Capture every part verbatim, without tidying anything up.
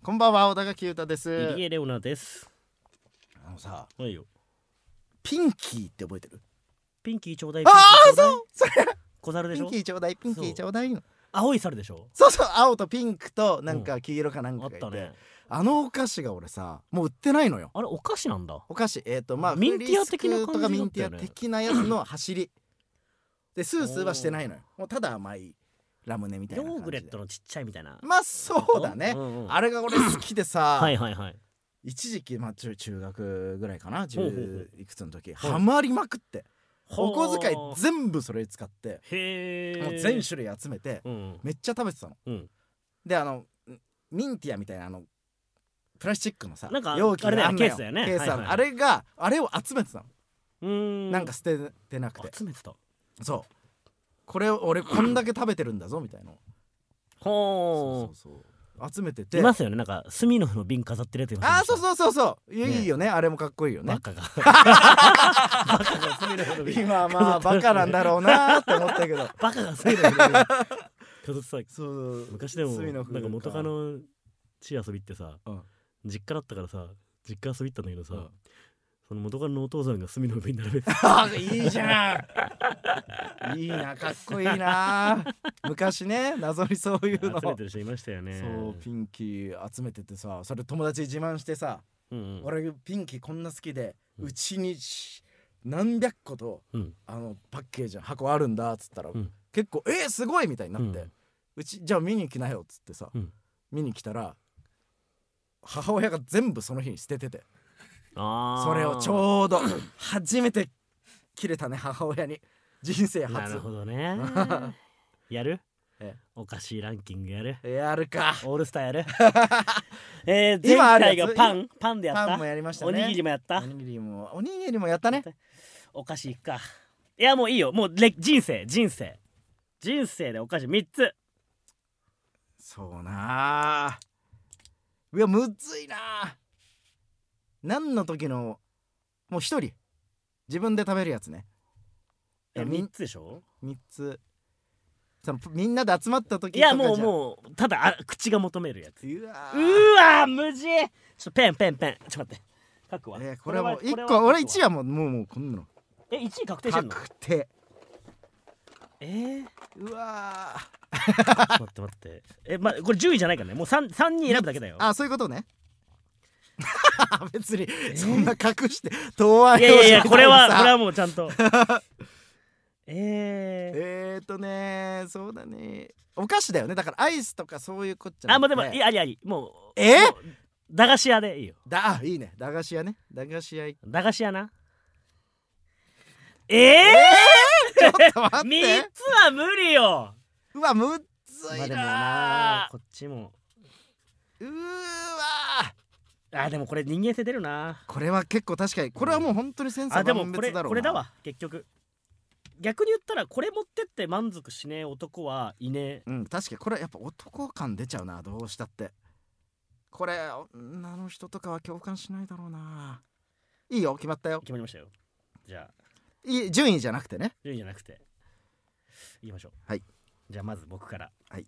こんばんは、小田垣裕太です。 入江レオナです。 あのさ、 はいよ。 ピンキーって覚えてる？ ピンキーちょうだい。 ああ、 そうそうそれ小猿でしょ。 ピンキーちょうだい、ピンキーちょうだいの青い猿でしょ。 そうそう、青とピンクとなんか黄色かなんかがいて、 あったね。 あのお菓子が俺さ、もう売ってないのよ。 あれお菓子なんだ。 お菓子、えっ、ー、とまあミンティア的な感じだったよね。 フリスクとかミンティア的なやつの走りで、スースーはしてないのよ。もうただ甘いラムネみたいな感じで。 ヨーグレットのちっちゃいみたいな。 まあそうだね、 うんうん、 あれが俺好きでさはいはいはい。 一時期、まあ、中, 中学ぐらいかな、じゅういくつの時ほうハマりまくって、お小遣いほう全部それ使って、 へーもう全種類集めて、 うん、 めっちゃ食べてたの、 うん、 であのミンティアみたいなあのプラスチックのさなんか容器があんのよ、 あれだよね、ケースだよね、 ケースある、 はいはい、 あれがあれを集めてたの。 うーん、 なんか捨ててなくて、 集めてた。 そうこれを俺こんだけ食べてるんだぞみたいなほう、 そうそうそう集めてていますよね、なんかスミノフの瓶飾ってるやついますよね。 あーそうそうそうそういい、 ね、 いいよね、あれもかっこいいよね。 バカがバカがスミノフの瓶今まあバカなんだろうなって思ったけどバカがスミノフの瓶飾ってた。 そう昔でも隅のなんか元カノ地遊びってさ、 うん、 実家だったからさ、実家遊び行ったんだけどさ、 うん、 その元カノのお父さんが隅の上に並べてあいいじゃんいいな、かっこいいな。昔ね、謎にそういうの集めてる人いましたよね。 そうピンキー集めててさ、それ友達に自慢してさ、 うんうん、 俺ピンキーこんな好きでうんうちに何百個と、 うん、 あのパッケージ箱あるんだっつったら、 うん、 結構えー、すごいみたいになって、 うん、 うちじゃあ見に来なよっつってさ、 うん、 見に来たら母親が全部その日に捨ててて、 あそれをちょうど初めて切れたね、母親に人生初。 なるほどねやるえお菓子ランキングやる、 やるか、 オールスターやるえー、 今あ前回るやつがパンパンでやった。 パンもやりましたね、 おにぎりもやったおにぎりもおにぎりもやったね。 お菓子いっか。いやもういいよ、もうレ人生人生人生でお菓子みっつ。 そうなあ、うわむずいなあ。何の時のもう一人自分で食べるやつね。 えみっつでしょ。 みっつ、そのみんなで集まった時とか。 いやもうもうただあ口が求めるやつ。 うわうわ無事。ちょっとペンペンペンちょっと待って書くわ。 えー、これはもういっここ、俺いちはもうもうもうこんなのえいちい確定してんの。 確定。 えー、 うわ待って待ってえまこれじゅういじゃないからね、もう 3, 3人選ぶだけだよ。 あ、そういうことね別にそんな隠して答案いやいやいや、これはこれははもうちゃんとえー、 えーとね、そうだね、お菓子だよね、だからアイスとかそういうこっちゃなくて。 あもうでもいやありありもうえー、 もう駄菓子屋でいいよ。 だ、あ、いいね、駄菓子屋ね、駄菓子屋。 駄菓子屋な。えー、えー、ちょっと待ってみっつは無理よ。 うわむっずいな、 まあでもなこっちもうーわあでもこれ人間性出るな。 これは結構確かにこれはもう本当にセンサーあでもこれ万別だろうな。 これだわ結局。逆に言ったらこれ持ってって満足しねえ男はいねえ。 うん、確かにこれやっぱ男感出ちゃうな、どうしたって。これ女の人とかは共感しないだろうな。いいよ、決まったよ。 決まりましたよ。じゃあいい、順位じゃなくてね。 順位じゃなくて言いましょう。 はい。 じゃあまず僕から。 はい。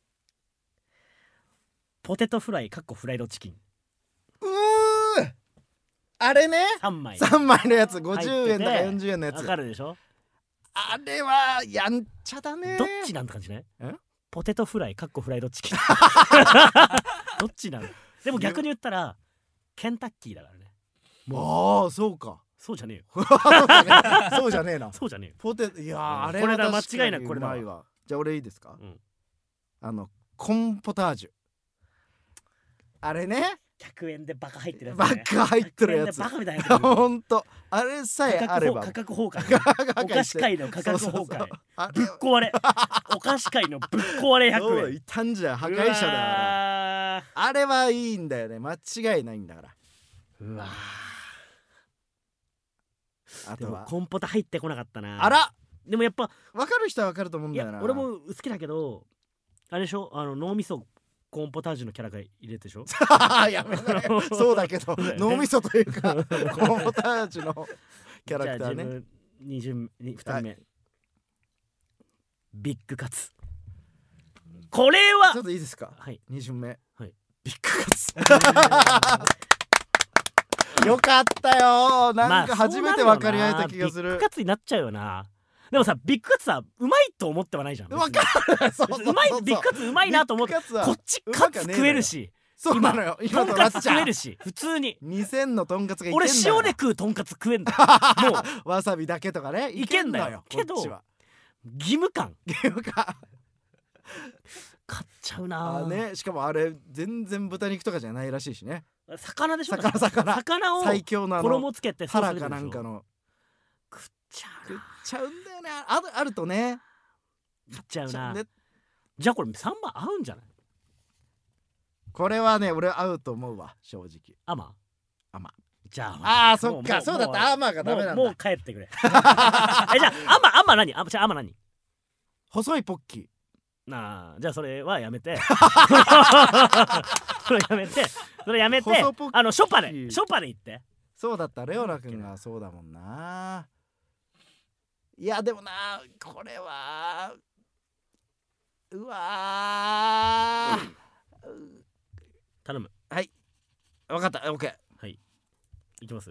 ポテトフライかっこフライドチキンうー、あれね、 さんまいさんまいのやつごじゅうえんとか入っててよんじゅうえんのやつ。 わかるでしょ。 あれはやんちゃだね。 どっちなんて感じね。ポテトフライかっこフライドチキンどっちなん。でも逆に言ったらケンタッキーだからね。 もうああそうかそうじゃねえよそうじゃねえなそうじゃねえよ。 ポテト、いやー、 うんあれこれだは確かに間違いなくこれだわうまいわ。じゃあ俺いいですか、 うん、 あのコーンポタージュ、あれね、 ひゃくえんでバカ入ってるやつ、 バね、 カ入ってるやつ、 ひゃくえんでバカみたいなやつほんとあれさえあれば価格崩壊、ね、お菓子界の価格崩壊、ぶっ壊れお菓子界のぶっ壊れひゃくえん。 いたんじゃん、破壊者だよあれ。あれはいいんだよね、間違いないんだから。 うわあとはコンポタ入ってこなかったな。 あら、 でもやっぱ分かる人は分かると思うんだよな。 いや俺も好きだけど、あれでしょ、あの脳みそコーンポタージュのキャラが入れてでしょやめなよそうだけど脳みそというかコーンポタージュのキャラクターね。 じゃあ自分に巡にふたりめ、はい、ビッグカツ。これはちょっといいですか、 はい、 に巡目、 はい、 ビッグカツよかったよ。なんか初めて分かり合えた気がする。 ビッグカツになっちゃうよな。でもさビッグカツさうまいと思ってはないじゃん。 分かる。そうそうそうそう、 うまいビッグカツうまいなと思ってこっちカツ食えるし、 そうなのよ。 今とんかつ食えるし普通ににせんのとんかつがいけんだよ。 俺塩で食うとんかつ食えんだよもうわさびだけとかねいけんだよ。けど義務感義務感買っちゃうなあ、ね、しかもあれ全然豚肉とかじゃないらしいしね。 魚でしょ。 魚魚魚を最強のあの衣つけてタラかなんかの食っちゃう食っちゃうんだよね。あるあるとね食っちゃうな。 ね、 じゃあこれサンマ合うんじゃない？ これはね俺合うと思うわ正直。 アマアマじゃああそっかそうだったアマがダメなんだ。 もう帰ってくれえじゃあアマアマ何？あじゃあアマ何？ 細いポッキーなあじゃあそれはやめてそれやめてそれやめてあのショパでショパで言って。 そうだったレオナ君がそうだもんな。いやでもなこれはうわー、うん、 頼む。 はい分かった OK。 はいいきます。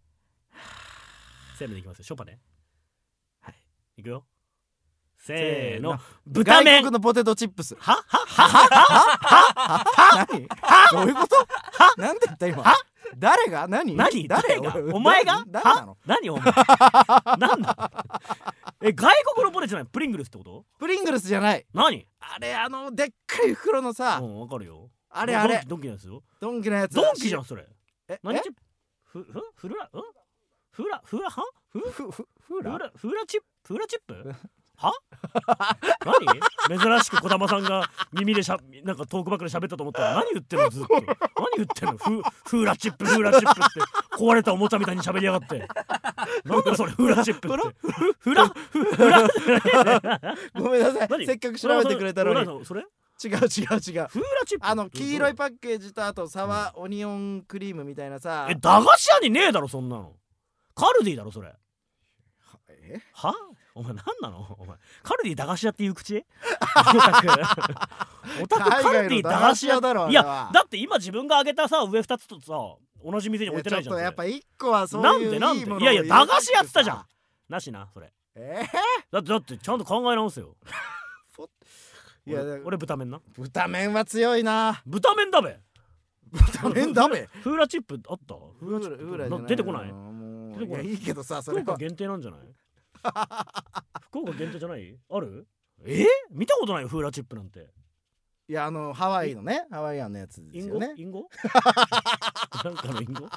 せーのでいきますよ。ショパね。 はいいくよ。せーの豚麺。 外国のポテトチップス。 ははははは何どういうこと？なんで言った今？誰が何？ 何誰がお前が？ 誰なの？ 何お前なんだえ外国のポテトじゃないプリングルスってこと？ プリングルスじゃない。 何あれあのでっかい袋のさ。 うんわかるよ。 あれあれドンキのやつよ。 ドンキのやつ。 ドンキじゃんそれ。 え何チップ？ふふフルラん？フラフラは？フフフフラフラチップフラチップ？は何珍しく児玉さんが耳でしゃなんかトークバックで喋ったと思ったら何言ってんのずっと何言ってんのフフーラチップフーラチップって壊れたおもちゃみたいに喋りやがってなんだそれフーラチップってフラフラごめんなさいせっかく調べてくれたのにそれ違う違う違うフーラチップあの黄色いパッケージとあとサワーオニオンクリームみたいなさ。 え駄菓子屋にねえだろそんなの。カルディだろそれ。 えはお前何なのお前カルディ駄菓子屋っていう口オタクカルディ駄菓子屋だろ。 いやだって今自分があげたさ上ふたつとさ同じ店に置いてないじゃん。 やっぱいっこはそういうなんでなんでいやいや駄菓子屋っつったじゃん。なしなそれ。 えー、 だってだってちゃんと考え直せよいや俺豚麺な。 豚麺は強いな。 豚麺だべ。 豚麺だべフーラチップあった？ フーラ出てこない？ 出てこない。いいけどさそれ福岡限定なんじゃない？福岡限定じゃない？ある？え見たことないよフーラチップなんて。 いやあのハワイのねハワイアンのやつですよね。 インゴ？なんかのインゴ？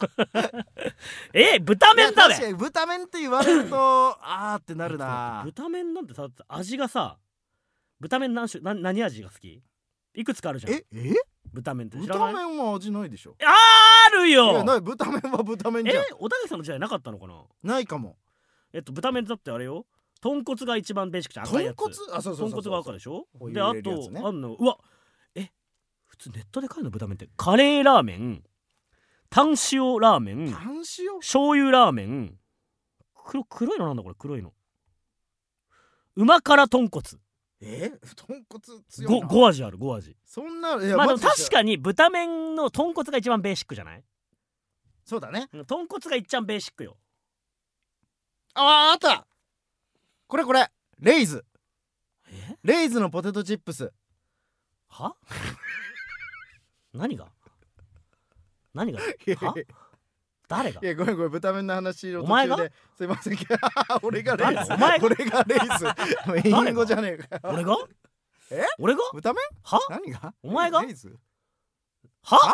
え豚麺だべ。 確かに豚麺って言われるとあーってなるな。 豚麺なんてさ味がさ豚麺何種な何味が好き？いくつかあるじゃん。 ええ豚麺って知らない？ 豚麺は味ないでしょ。 あるよ。 いやない豚麺は豚麺じゃん。 えおたけさんの時代なかったのかな？ ないかも。 えっと豚麺だってあれよ豚骨が一番ベーシックじゃん。赤いやつ。 豚骨あそうそうそうそう豚骨が赤でしょ。 お湯であと入れるやつねあんのうわえ普通ネットで買えるの豚麺ってカレーラーメンタン塩ラーメンタン塩醤油ラーメン黒黒いのなんだこれ黒いのうま辛豚骨え豚骨強いな。 ご味あるご味。 そんないやまあでもマジで確かに豚麺の豚骨が一番ベーシックじゃない？ そうだね。 豚骨が一番ベーシックよ。 あーあったこれこれレイズえレイズのポテトチップス。 は何が何がは誰がいやごめんごめん豚麺の話の途お前が中ですいません俺がレイズ誰お前が俺がレイズインゴじゃねえか俺がえ俺が豚麺は何がお前がレイズは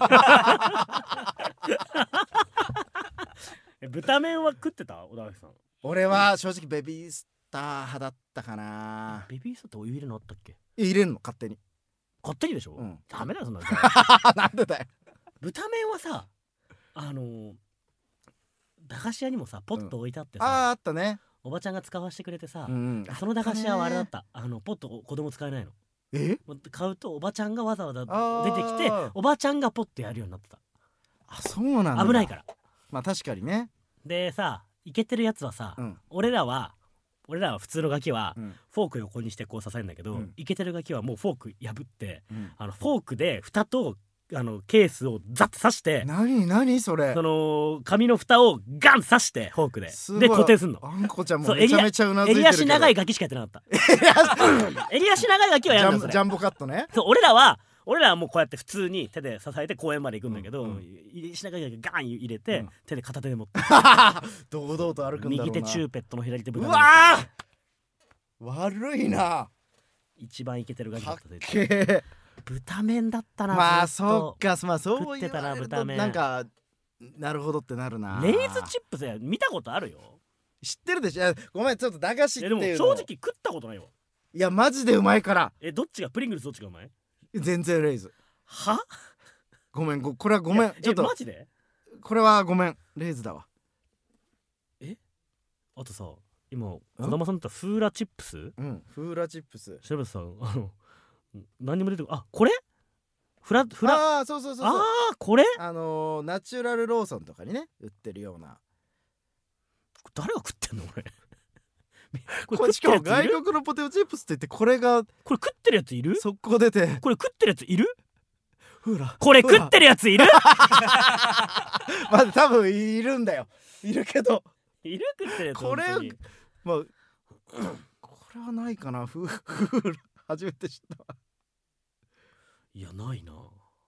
え豚麺は食ってた小田垣さん。 俺は正直ベビースター派だったかな。 ベビースターってお湯入れるのあったっけ？ 入れるの勝手に。 勝手にでしょ、 うん、 ダメだよそんなのなんでだよ。 豚麺はさあのー、駄菓子屋にもさポット置いてあってさ、 うん、あーあったね。 おばちゃんが使わせてくれてさ、 うん、 その駄菓子屋はあれだったあのポット子供使えないの。 え買うとおばちゃんがわざわざ出てきておばちゃんがポットやるようになってた。 あそうなんだ。 危ないから。 まあ確かにね。 でさイケてるやつはさ、 うん、 俺らは俺らは普通のガキはうんフォーク横にしてこう支えるんだけど、 うんイケてるガキはもうフォーク破ってうんあのフォークで蓋とあのケースをザッと刺して何何それその紙の蓋をガン刺してフォークですごいで固定すんの。 あんこちゃんもそうめちゃめちゃうなずいてるけど襟足長いガキしかやってなかった襟足長いガキはジやるんだそれャンジャンボカットねそう俺らは俺らはもうこうやって普通に手で支えて公園まで行くんだけど、 うんうん襟足長いガキがガン入れて、 うん手で片手で持って堂々と歩くんだろうな右手チューペットの左手ブうタわー悪いな一番イケてるガキだかっったでけえ豚麺だったなまあずっとそっかまあそう食ってたな言われると豚麺なんかなるほどってなるなレイズチップスや見たことあるよ。 知ってるでしょいやごめんちょっと駄菓子ってえでもいうの正直食ったことないわ。 いやマジでうまいからえどっちがプリングルスどっちがうまい全然レイズはごめんごこれはごめんいやちょっとえマジでこれはごめんレイズだわあとさ今児玉さんだったらフーラチップスうんフーラチップス調べてさあの何にも出てこあこれフラフラあああそうそうそうそうあーこれあのーナチュラルローソンとかにね売ってるような誰が食ってんのこれこれしかも外食ってるやついる国のポテトチップスって言ってこれがこれ食ってるやついる速攻出てこれ食ってるやついるフーラこれ食ってるやついるまあ多分いるんだよいるけどいる食ってるやつこれ本当にまあこれはないかなフーフーラ初めて知ったわいやないな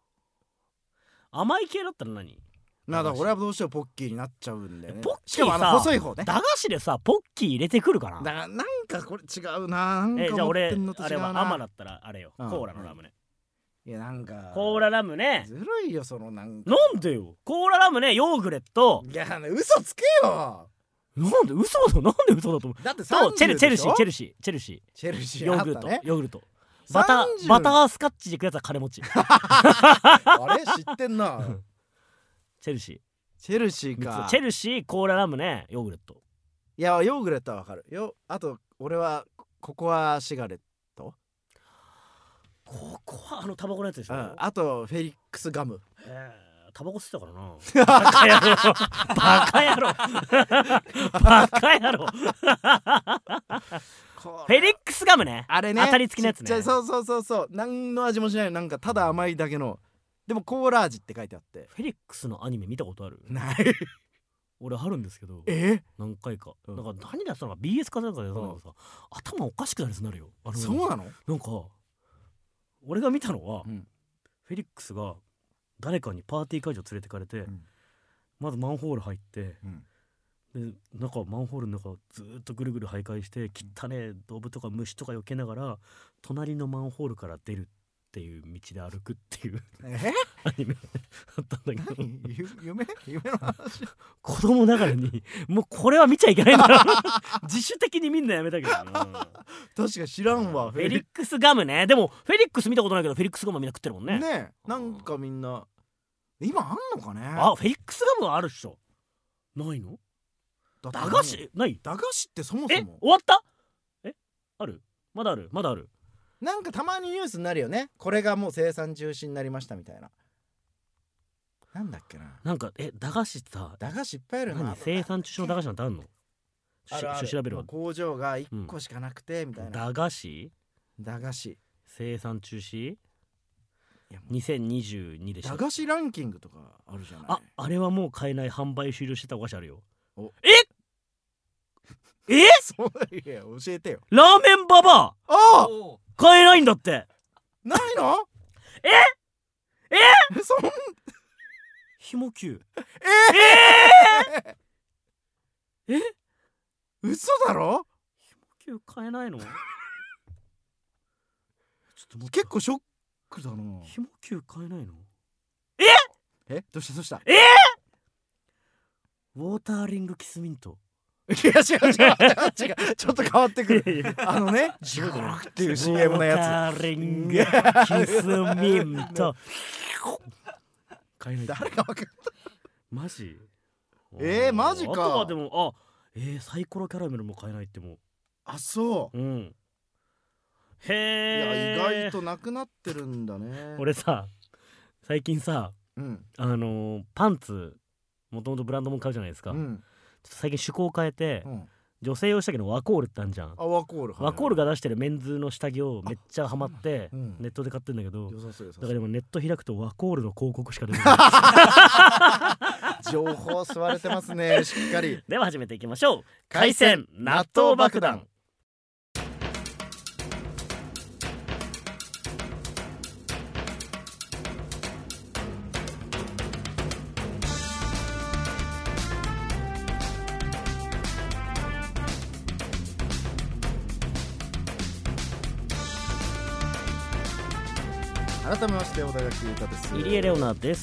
甘い系だったら何なんだ俺はどうしてもポッキーになっちゃうんだよねポッキーしかもあのさ細い方ね駄菓子でさポッキー入れてくるかなだからなんかこれ違うななんかえじゃあ思って俺んのと違うあれはアマなだったらあれよ、 うんコーラのラムネ、 いやなんかコーララムネずるいよそのなんかなんでよコーララムネヨーグレットいや嘘つけよなんで嘘だなんで嘘だと思うだってとチェルチェルシーチェルルシーチェルシチェルシーヨーグルト、 ーあったねヨーグルトバタさんじゅうーバタースカッチで食うやつは金持ちあれ知ってんなチェルシチェルシーーかチェルシーコーララムネヨーグレットいやヨーグレットはわかるよあと俺はココアシガレットここはあのタバコのやつでしょ、 うんあとフェリックスガムえー、タバコ吸ってたからなバカ野郎バカ野郎フフェリックスガムねあれね当たり付きのやつねちっちゃいそうそうそうそう何の味もしないなんかただ甘いだけのでもコーラ味って書いてあってフェリックスのアニメ見たことあるない俺あるんですけどえ何回か、 うんなんか何だったのか ビーエス かなんかでやったんだけどさ、頭おかしくなるやつになるよあのそうなのなんか俺が見たのは、 うんフェリックスが誰かにパーティー会場連れてかれて、 んまずマンホール入ってうんで中マンホールの中ずーっとぐるぐる徘徊して汚ねえ動物とか虫とか避けながら隣のマンホールから出るっていう道で歩くっていうえアニメだったんだけど何ゆ夢夢の話子供ながらにもうこれは見ちゃいけないんだろ自主的に見んのやめたけどな確かに知らんわフェリックスガムねでもフェリックス見たことないけどフェリックスガムはみんな食ってるもんねねえなんかみんな今あんのかねあフェリックスガムはあるっしょないのだって駄菓子ない駄菓子ってそもえそも終わったえあるまだあるまだあるなんかたまにニュースになるよねこれがもう生産中止になりましたみたいななんだっけななんかえ駄菓子さ駄菓子いっぱいあるな何生産中止の駄菓子なんてあるのしあるある調べるわもう工場がいっこしかなくてみたいな、 駄菓子駄菓子生産中止いやもうにせんにじゅうにでした駄菓子ランキングとかあるじゃないああれはもう買えない販売終了してたお菓子あるよおええそういや教えてよラーメンババアあ買えないんだってないのええそんひもきゅうえええ嘘だろひもきゅう買えないのちょっと待って結構ショックだなひもきゅう買えないのえどうしたどうしたえウォーターリングキスミントいや違う違う違うちょっと変わってくるいやいやあのねすごいねっていう シーエム のやウォーターリングキスミント買えないつ誰かわかんマジえーマジかあとはでもあえー、サイコロキャラメルも買えないってもあそうううんいへえや意外となくなってるんだね俺さ最近さうんあのー、パンツもともとブランドも買うじゃないですか、ちょっうんと最近趣向を変えて、 うん女性用下着のワコールってあんじゃん。 あワコール、はいはい、 ワコールが出してるメンズの下着をめっちゃハマって、 うん、 ネットで買ってんだけど、 良さそう良さそう。 だからでもネット開くとワコールの広告しか出てない情報吸われてますねしっかり。 では始めていきましょう。海鮮納豆爆弾。 改めまして小田垣裕太です。 入江レオナです。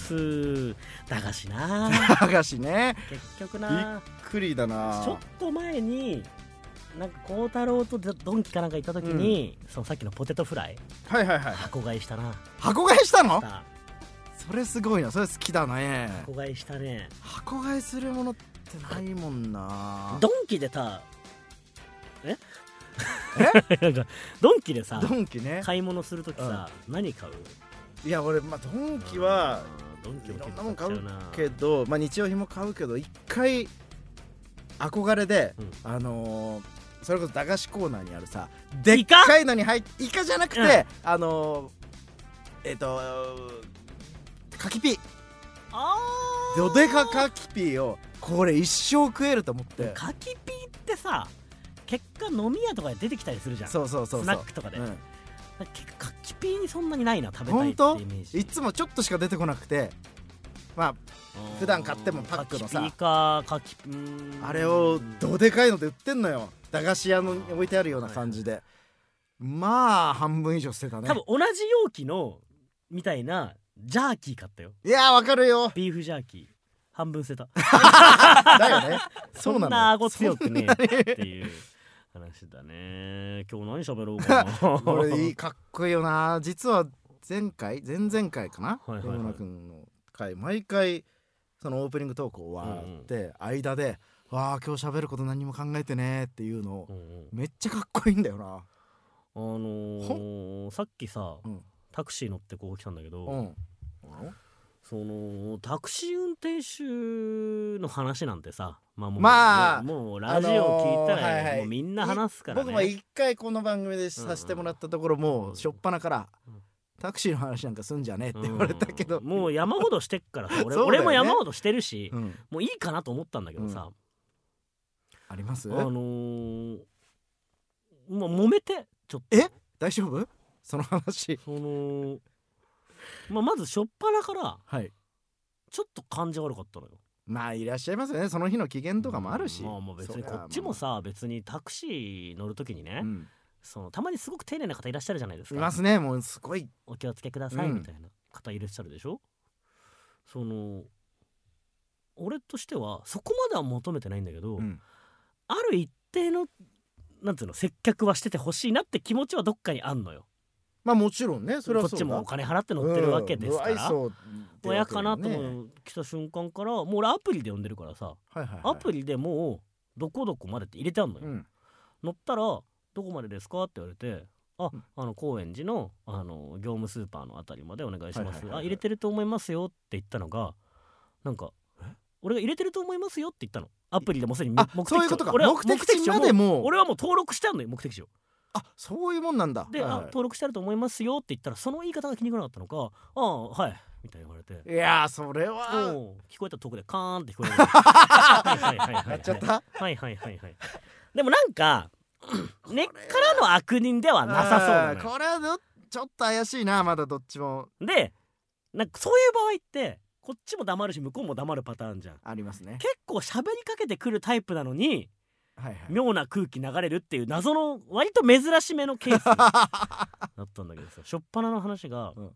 だがしなだがしね結局なびっくりだな。 ちょっと前になんか孝太郎とドンキかなんか行った時に、うん、そのさっきのポテトフライ、 はいはいはい、 箱買いしたな。 箱買いしたの？それすごいな。それ好きだね。 箱買いしたね。 箱買いするものってないもんな。 ドンキでさええなんかドンキでさドンキね買い物するときさ、うん、何買う？ いや俺、まあ、ドンキはドンキいろんなもん買うけど、まあ、日用品も買うけど一回憧れで、うん、あのー、それこそ駄菓子コーナーにあるさでっかいのに入ってイカじゃなくて、うん、あのー、えっ、ー、と柿ピーあーどでか柿ピーをこれ一生食えると思って。 柿ピーってさ結果飲み屋とかで出てきたりするじゃん。 そうそうそうそう、 スナックとかで、うん、結果柿ピーにそんなにないな食べたいってイメージ。 いつもちょっとしか出てこなくて、まあ普段買ってもパックのさ柿ピーか柿あれをどでかいので売ってんのよ。駄菓子屋のに置いてあるような感じで、まあ半分以上捨てたね。 多分同じ容器のみたいなジャーキー買ったよ。 いやーわかるよ。 ビーフジャーキー半分捨てただよね。 そんな顎強くねえっていう話だね。今日何喋ろうかなこれいいかっこいいよな。実は前回前々回かな、 はいはいはい、 山田君の回毎回そのオープニングトーク終わって、うんうん、間でわあ今日喋ること何も考えてねっていうのを、うんうん、めっちゃかっこいいんだよな。あのー、さっきさ、うん、タクシー乗ってこう来たんだけど、うん、そのタクシー運転手の話なんてさ、まあもう、まあ、もう、もうラジオ聞いたら、あのーはいはい、もうみんな話すからね。 僕も一回この番組でさせてもらったところ、もうしょっぱなから、うん、タクシーの話なんかすんじゃねえって言われたけど、 うん、もう山ほどしてっからさ俺, ね、俺も山ほどしてるし、うん、もういいかなと思ったんだけどさ、 うん、あります？ あのー、もう揉めてちょっと。 え大丈夫？その話。 その、まあ、まずしょっぱなから、 はい、 ちょっと感じ悪かったのよ。 まあいらっしゃいますよね。その日の機嫌とかもあるし、 うん、まあ、まあ別にこっちもさ別にタクシー乗るときにね、うん、そのたまにすごく丁寧な方いらっしゃるじゃないですか。 いますね。もうすごいお気をつけくださいみたいな方いらっしゃるでしょ、うん、その俺としてはそこまでは求めてないんだけど、うん、ある一定のなんていうの接客はしててほしいなって気持ちはどっかにあんのよ。 まあもちろんね、それはそうだ。 こっちもお金払って乗ってるわけですから、うん、親かなと思う来た瞬間からもう俺アプリで呼んでるからさ、はいはいはい、アプリでもうどこどこまでって入れてあんのよ、うん、乗ったらどこまでですかって言われて、あ、うん、あの高円寺 の, あの業務スーパーのあたりまでお願いします、はいはいはいはい、あ入れてると思いますよって言ったのがなんか俺が入れてると思いますよって言ったの。アプリでもすでに目的地。そういうことか。俺は目的地までも俺はもう登録してあんのよ目的地を。 あそういうもんなんだ。 で、はいはい、あ登録してあると思いますよって言ったらその言い方が気に食わなかったのか、ああはいみたいに言われて、 いやそれは聞こえたとこでカーンって聞こえるはいはいはいはいやっちゃったはいはいはいはいでもなんか根っからの悪人ではなさそうなのよ。 これはちょっと怪しいな。まだどっちもでなんかそういう場合ってこっちも黙るし向こうも黙るパターンじゃん。 ありますね。 結構喋りかけてくるタイプなのにはいはい、妙な空気流れるっていう謎の割と珍しめのケースだったんだけどさしょっぱなの話が、うん、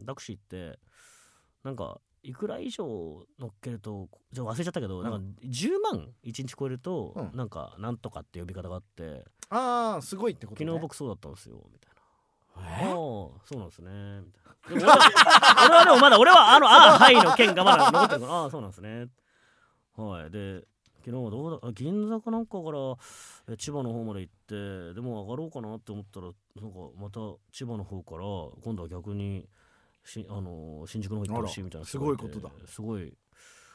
タクシーってなんかいくら以上乗っけるとじゃ忘れちゃったけど、うん、なんかじゅうまんいちにち超えると、うん、なんかなんとかって呼び方があって、 ああすごいってことね。 昨日僕そうだったんですよみたいな。ああそうなんですねみたいな。でも俺は俺はでもまだ俺はあのああはいの件がまだ残ってるからああそうなんですねはい。で昨日はどうだ銀座かなんかから千葉の方まで行ってでも上がろうかなって思ったらなんかまた千葉の方から今度は逆にし、あのー、新宿の方行ってほしいみたいな。 すごいことだ。 すごい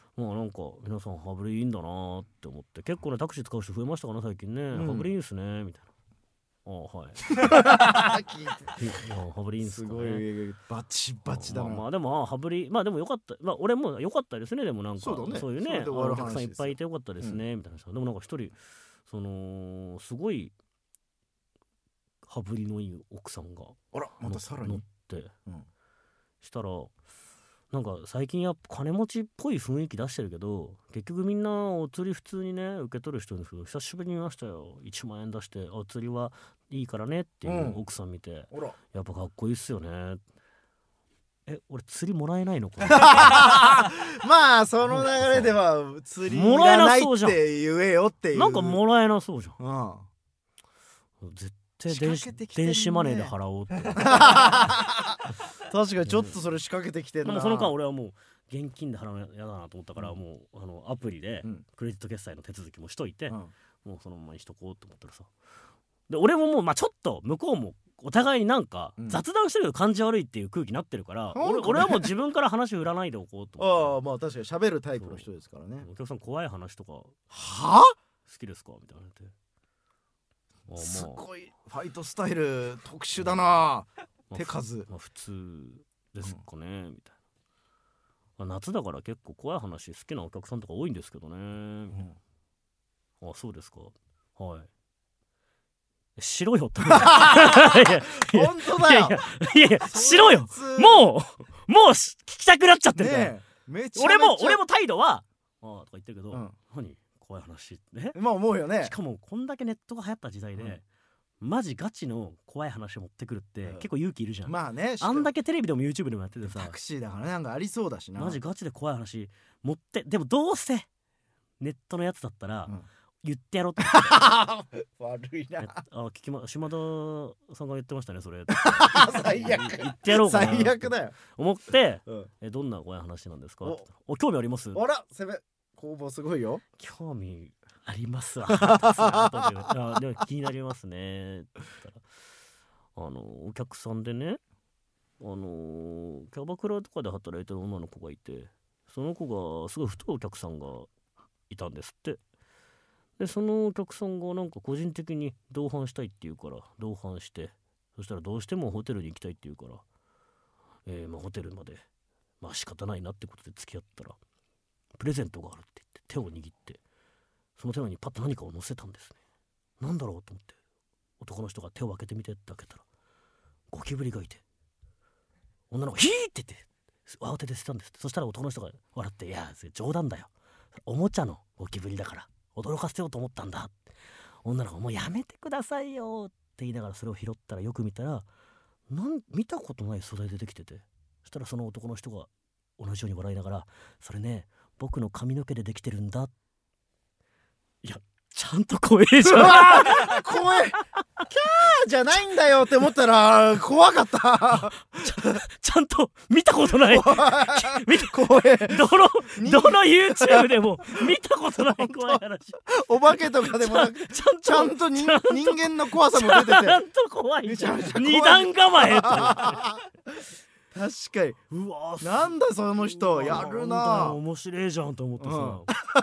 まあなんか皆さん羽振りいいんだなって思って、結構ねタクシー使う人増えましたかな最近ね、 うん、 羽振りいいんすねみたいな。ああはい聞いていや羽振りいいんすすかね。 ごいバチバチだな。 まあ、まあでも羽振りまあでもよかった、まあ俺もよかったですね。でもなんかそうだね、 そういうねそれで終わるお客さんいっぱいいてよかったですね、 うん、 みたいなさ。でもなんか一人そのすごい羽振りのいい奥さんがあらまたさら乗っに、 て、 うん、 したらなんか最近やっぱ金持ちっぽい雰囲気出してるけど、結局みんなお釣り普通にね受け取る人ですけど、久しぶりに見ましたよ。いちまんえん出してお釣りはいいからねっていう奥さん見て、 うん、 やっぱかっこいいっすよね。え俺釣りもらえないのかなまあその流れでは釣りもらえがないっなそうじゃんて言えよっていうなんかもらえなそうじゃん。 うん絶対電子仕掛けてきてんね電子マネーで払おうって確かにちょっとそれ仕掛けてきてんな。 でもその間俺はもう現金で払うの嫌だなと思ったから、 うん、 もうあのアプリでうんクレジット決済の手続きもしといて、 うん、 もうそのままにしとこうと思ったらさ、で俺ももうまあちょっと向こうもお互いになんかうん雑談してるけど感じ悪いっていう空気になってるから、 うん俺俺はもう自分から話振らないでおこうとあ思ってあまあ確かに喋るタイプの人ですからね。 お客さん怖い話とか好はきですかみたいなの言って、あすまあごいファイトスタイル特殊だな、 まあ手数、 まあ普通ですかね、みたいな。まあ夏だから結構怖い話好きなお客さんとか多いんですけどね、 うんあそうですかはいしろよっていやいや本当だよ。 いやいやしろよそいつもうもうし聞きたくなっちゃってるから、 ねえめちゃめちゃ俺も俺も態度はああとか言ってるけど、 うん何怖い話ね、 まあ思うよねし。かもこんだけネットが流行った時代で、 うんマジガチの怖い話を持ってくるって、 うん結構勇気いるじゃん、 まあねあんだけテレビでも YouTube でもやっててさタクシーだからなんかありそうだしな。 マジガチで怖い話持ってでもどうせネットのやつだったら、 うん言ってやろうって悪いな。 あ聞きま島田さんが言ってましたねそれ最悪言ってやろうかな最悪だよ。 思ってうんえどんな怖い話なんですかおって言ったらお興味ありますあら攻め攻防すごいよ。 興味ありますわあでも気になりますねって言ったらあのお客さんでねあのキャバクラとかで働いてる女の子がいて、その子がすごい太いお客さんがいたんですって。でそのお客さんがなんか個人的に同伴したいって言うから同伴して、そしたらどうしてもホテルに行きたいって言うから、えーまあ、ホテルまでまあ仕方ないなってことで付き合ったらプレゼントがあるって言って手を握ってその手の上にパッと何かを乗せたんですね。なんだろうと思って男の人が手を開けてみてって開けたらゴキブリがいて、女の子がヒーって言って慌てて捨てたんですって。そしたら男の人が笑って、いやそれ冗談だよ、おもちゃのゴキブリだから驚かせようと思ったんだ。女の子がもうやめてくださいよって言いながらそれを拾ったら、よく見たらなん見たことない素材でできてて、そしたらその男の人が同じように笑いながら、それね僕の髪の毛でできてるんだ。いやちゃんと怖えじゃん怖いキャーじゃないんだよって思ったら怖かったち, ちゃんと見たことない見た怖えどのどの YouTube でも見たことない怖い話お化けとかでもなくちゃんとちゃんと人人間の怖さも出ててちゃんと怖いじゃんめちゃめちゃ怖い二段構えと確かにうわーなんだその人やるんだなよ面白いじゃんと思ってさ、 うん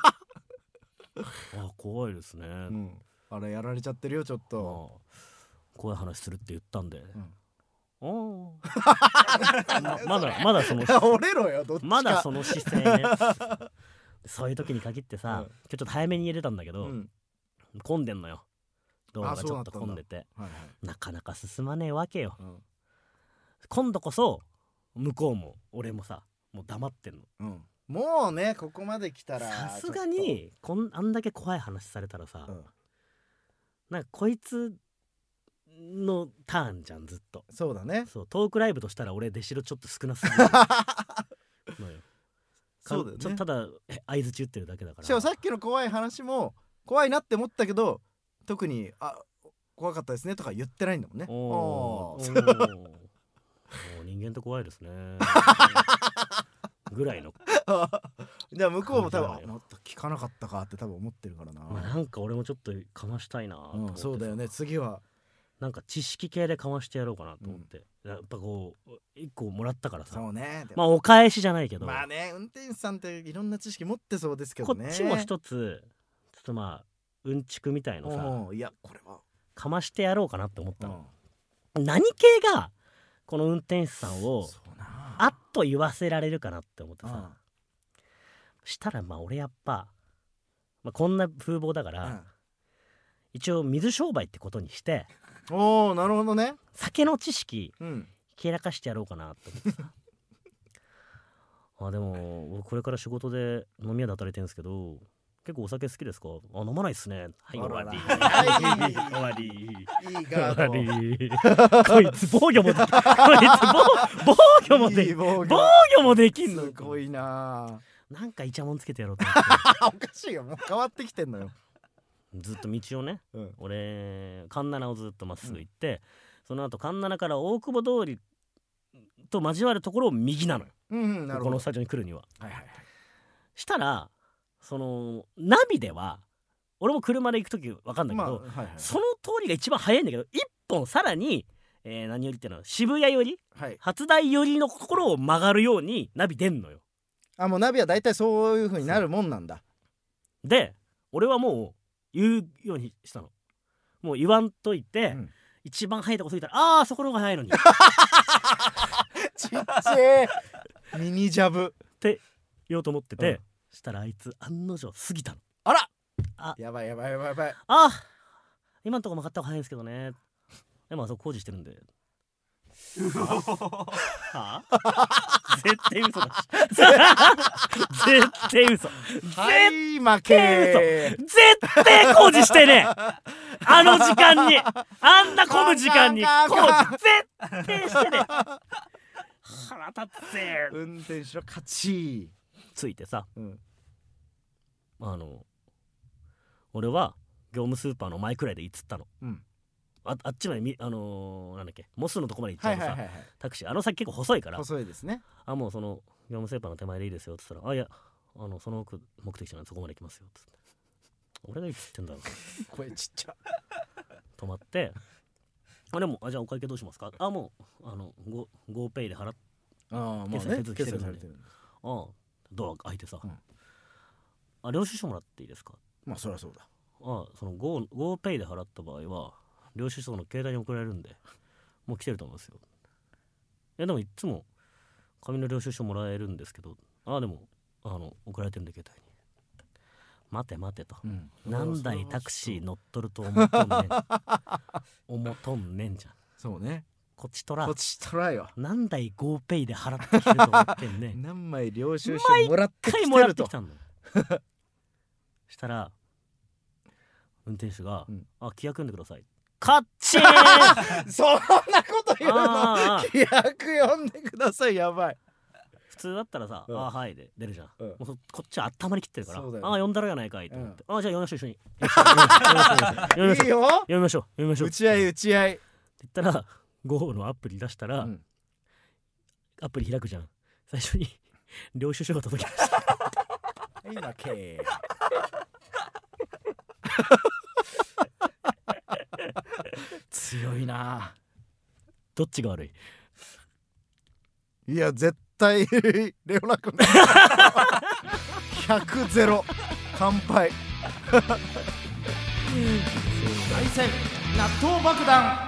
あ怖いですね、 うんあれやられちゃってるよちょっと、 まあ、怖い話するって言ったんで、 うんおま, まだまだその折れろよどっちかまだその姿勢ねそういう時に限ってさ、 うん今日ちょっと早めに入れたんだけど、 うん混んでんのよ動画あがちょっとそうだったんだ混んでて、 はいはいなかなか進まねえわけよ。 うん今度こそ向こうも俺もさもう黙ってんの。 うんもうねここまで来たらさすがにこんあんだけ怖い話されたらさ、 ちょっとなんかこいつのターンじゃんずっと。 うんそうだねそうトークライブとしたら俺出しろちょっと少なすぎるのよ。 そうだよねちょただえ相づち打ってるだけだから。 しかもさっきの怖い話も怖いなって思ったけど特にあ怖かったですねとか言ってないんだもんね。 おーーおーもう人間って怖いですねぐらいの。 じゃあ向こうも多分感じだよもっと聞かなかったかって多分思ってるからな、 まあ、なんか俺もちょっとかましたいなと思ってさ、 うん、そうだよね次はなんか知識系でかましてやろうかなと思って、うん、やっぱこういっこもらったからさ。 そうね。 まあお返しじゃないけど、 まあね、運転手さんっていろんな知識持ってそうですけどね。 こっちも一つちょっとまあうんちくみたいのさ、 いやこれはかましてやろうかなって思ったの。何系がこの運転手さんをあっと言わせられるかなって思ってさ、したらまあ俺やっぱ、まあ、こんな風貌だから、うん、一応水商売ってことにして、 おーなるほどね、 酒の知識、うん、ひけらかしてやろうかなって思ってさあでも僕これから仕事で飲み屋で働いてるんですけど、結構お酒好きですか？あ飲まないっすね。はい終わり終わりいいガードこいつ防御もできこいつ防御もでき防御もできんの。 すごいな。 なんかイチャモンつけてやろうと思っておかしいよ、もう変わってきてんのよ。 ずっと道をね、うん、俺環七をずっとまっすぐ行って、うん、その後環七から大久保通りと交わるところを右なのよ、うんうん、なるほど。このスタジオに来るには、はいはいはい、したらそのナビでは俺も車で行く時分かんないけど、まあはいはい、その通りが一番早いんだけど、一本さらに、えー、何寄りっていうの渋谷寄り、はい、初台寄りのところを曲がるようにナビ出んのよ。 あもうナビはだいたいそういう風になるもんなんだ。 で俺はもう言うようにしたの。もう言わんといて、うん、一番早いとこ過ぎたらああそこの方が早いのにちっちゃいミニジャブって言おうと思ってて、うん、したらあいつ案の定過ぎたの。 あらあやばいやばいやばいやばい。 あ今んとこ曲がった方が早いんですけどね。でもあそこ工事してるんではあ絶対嘘だし絶対嘘はい負け絶対工事してねあの時間にあんな混む時間に工事絶対してね腹立つぜ。 運転手の勝ちついてさ、うん、あの俺は業務スーパーの前くらいで行っつったの、うん、あ, あっちまでみあのー、なんだっけモスのとこまで行っちゃうとさ、はいはいはいはい、タクシーあの先結構細いから細いですね。 あもうその業務スーパーの手前でいいですよって言ったらあいやあのその奥目的地なんでそこまで行きますよってって俺が言ってんだろ声ちっちゃ止まってあでもあじゃあお会計どうしますか。あもうあの ゴーペイ で払って決済手続きしてるんで、ああドア開いてさ、うん、あ領収書もらっていいですか。 まあそりゃそうだ。 あその ゴーペイ で払った場合は領収書の携帯に送られるんでもう来てると思うんですよ。いやでもいっつも紙の領収書もらえるんですけど、あでもあの送られてるんで携帯に。待て待てと、うん、何台タクシー乗っとると思っとんねん思っとんねんじゃん。 そうねこっちとらこっちとらよ何台 ゴーペイ で払ってきてると思ってんねん何枚領収書もらってきてると毎回もらってきたんだよしたら運転手が、うん、あ規約読んでください。カッチーンそんなこと言うの。規約読んでください。やばい。 普通だったらさ、うん、あはいで出るじゃん、うん、もうこっちは頭に切ってるから、ね、あ読んだらやないかいと思って、うん、あじゃあ読みましょう一緒に読みましょういいよ読みましょう読みましょう打ち合い打ち合いって言ったら ゴー のアプリ出したら、うん、アプリ開くじゃん。最初に領収書が届きました今け強いな。 どっちが悪い。 いや絶対レオナ君ひゃくゼロ乾杯対戦納豆爆弾。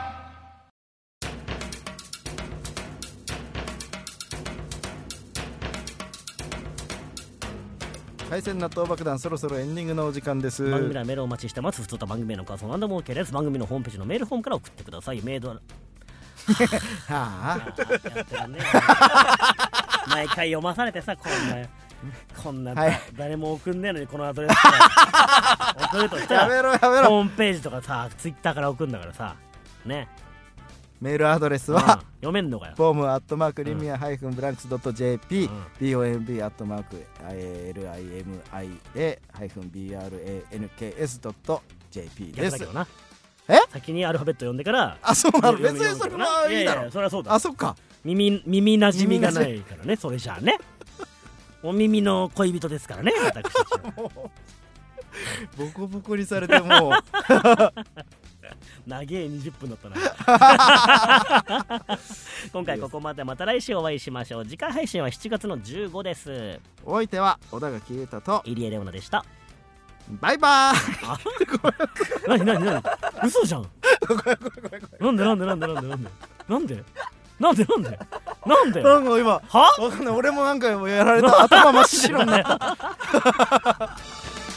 海鮮納豆爆弾そろそろエンディングのお時間です。 番組ではメールをお待ちしてます。普通と番組への感想何でも OK です。番組のホームページのメールフォームから送ってください。メールははあやってらんねえ毎回読まされてさこんなこんな、はい、誰も送んねえのにこのアドレスから送るとしたらやめろやめろホームページとかさツイッターから送るんだからさね。 メールアドレスは、うん、 読めんのかよ。 ボムアットマークリミアハイフンブランクスドット ジェーピー、ビーオーエムビー アットマーク エルアイエムアイエー ハイフン ビーアールエーエヌケーエス ドット ジェーピー です。 逆だけどな。 え先にアルファベット読んでから。 あそうなの。別にそれはいいだろ。いやいやそりゃそうだ。 あそっか。 耳耳なじみがないからねそれじゃあね。お耳の恋人ですからね私たちは。 ボコボコにされてもう長えにじゅっぷんだったな今回ここまで。また来週お会いしましょう。次回配信はしちがつのじゅうごです。 お相手は小田垣裕太と入江レオナでした。 バイバーイ。 なになになに嘘じゃん。なんでなんでなんでなんでなんでなんでなんでなんでなんでなんか今はわかんない、俺もなんかやられた頭真っ白になった